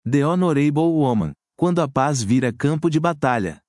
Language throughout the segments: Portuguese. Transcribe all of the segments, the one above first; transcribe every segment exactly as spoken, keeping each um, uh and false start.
The Honorable Woman, quando a paz vira campo de batalha.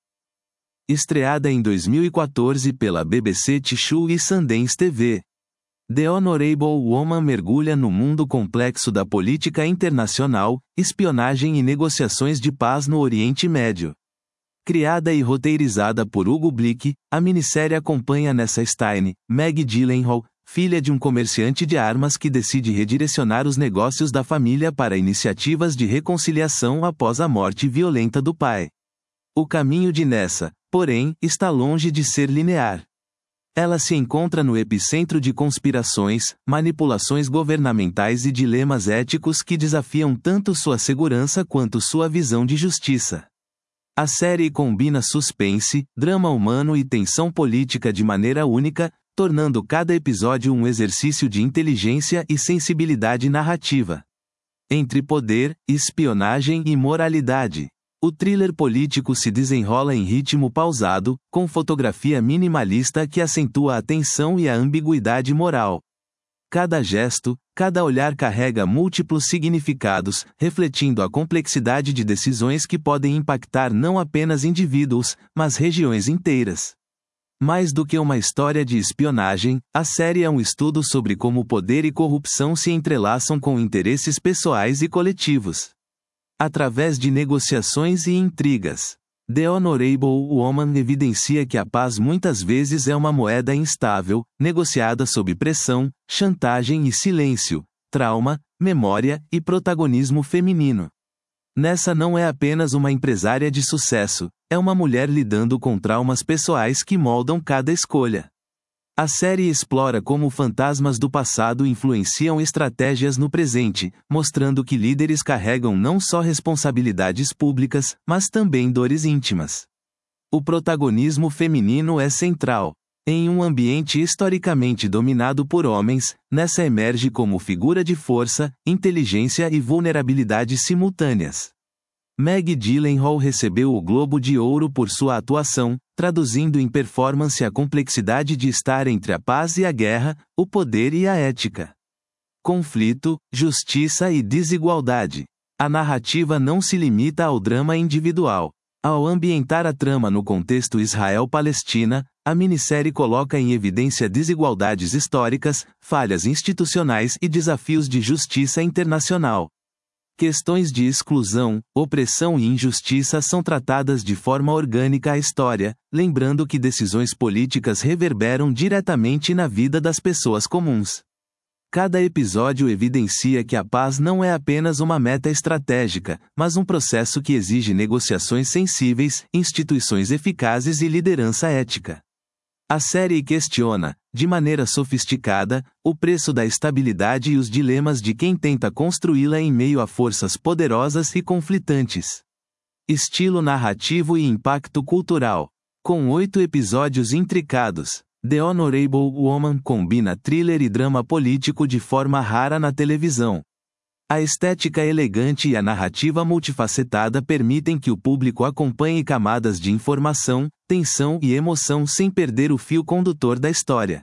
Estreada em dois mil e quatorze pela B B C Tissue e Sundance T V. The Honorable Woman mergulha no mundo complexo da política internacional, espionagem e negociações de paz no Oriente Médio. Criada e roteirizada por Hugo Blick, a minissérie acompanha Nessa Stein, Maggie Gyllenhaal, filha de um comerciante de armas que decide redirecionar os negócios da família para iniciativas de reconciliação após a morte violenta do pai. O caminho de Nessa, porém, está longe de ser linear. Ela se encontra no epicentro de conspirações, manipulações governamentais e dilemas éticos que desafiam tanto sua segurança quanto sua visão de justiça. A série combina suspense, drama humano e tensão política de maneira única, tornando cada episódio um exercício de inteligência e sensibilidade narrativa. Entre poder, espionagem e moralidade, o thriller político se desenrola em ritmo pausado, com fotografia minimalista que acentua a tensão e a ambiguidade moral. Cada gesto, cada olhar carrega múltiplos significados, refletindo a complexidade de decisões que podem impactar não apenas indivíduos, mas regiões inteiras. Mais do que uma história de espionagem, a série é um estudo sobre como poder e corrupção se entrelaçam com interesses pessoais e coletivos. Através de negociações e intrigas, The Honorable Woman evidencia que a paz muitas vezes é uma moeda instável, negociada sob pressão, chantagem e silêncio, trauma, memória e protagonismo feminino. Nessa não é apenas uma empresária de sucesso, é uma mulher lidando com traumas pessoais que moldam cada escolha. A série explora como fantasmas do passado influenciam estratégias no presente, mostrando que líderes carregam não só responsabilidades públicas, mas também dores íntimas. O protagonismo feminino é central. Em um ambiente historicamente dominado por homens, Nessa emerge como figura de força, inteligência e vulnerabilidade simultâneas. Maggie Gyllenhaal recebeu o Globo de Ouro por sua atuação, traduzindo em performance a complexidade de estar entre a paz e a guerra, o poder e a ética. Conflito, justiça e desigualdade. A narrativa não se limita ao drama individual. Ao ambientar a trama no contexto Israel-Palestina, a minissérie coloca em evidência desigualdades históricas, falhas institucionais e desafios de justiça internacional. Questões de exclusão, opressão e injustiça são tratadas de forma orgânica à história, lembrando que decisões políticas reverberam diretamente na vida das pessoas comuns. Cada episódio evidencia que a paz não é apenas uma meta estratégica, mas um processo que exige negociações sensíveis, instituições eficazes e liderança ética. A série questiona, de maneira sofisticada, o preço da estabilidade e os dilemas de quem tenta construí-la em meio a forças poderosas e conflitantes. Estilo narrativo e impacto cultural. Com oito episódios intricados, The Honorable Woman combina thriller e drama político de forma rara na televisão. A estética elegante e a narrativa multifacetada permitem que o público acompanhe camadas de informação, tensão e emoção sem perder o fio condutor da história.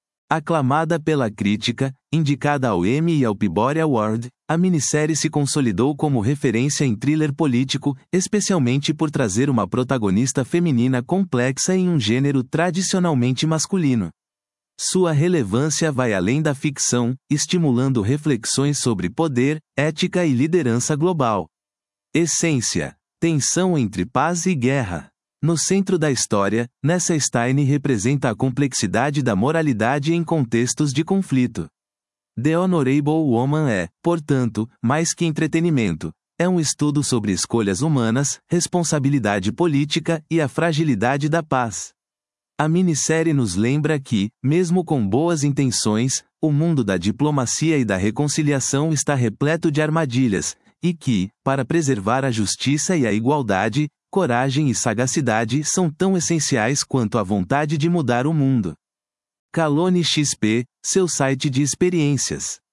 Aclamada pela crítica, indicada ao Emmy e ao Peabody Award, a minissérie se consolidou como referência em thriller político, especialmente por trazer uma protagonista feminina complexa em um gênero tradicionalmente masculino. Sua relevância vai além da ficção, estimulando reflexões sobre poder, ética e liderança global. Essência: tensão entre paz e guerra. No centro da história, Nessa Stein representa a complexidade da moralidade em contextos de conflito. The Honorable Woman é, portanto, mais que entretenimento. É um estudo sobre escolhas humanas, responsabilidade política e a fragilidade da paz. A minissérie nos lembra que, mesmo com boas intenções, o mundo da diplomacia e da reconciliação está repleto de armadilhas, e que, para preservar a justiça e a igualdade, coragem e sagacidade são tão essenciais quanto a vontade de mudar o mundo. Calone X P, seu site de experiências.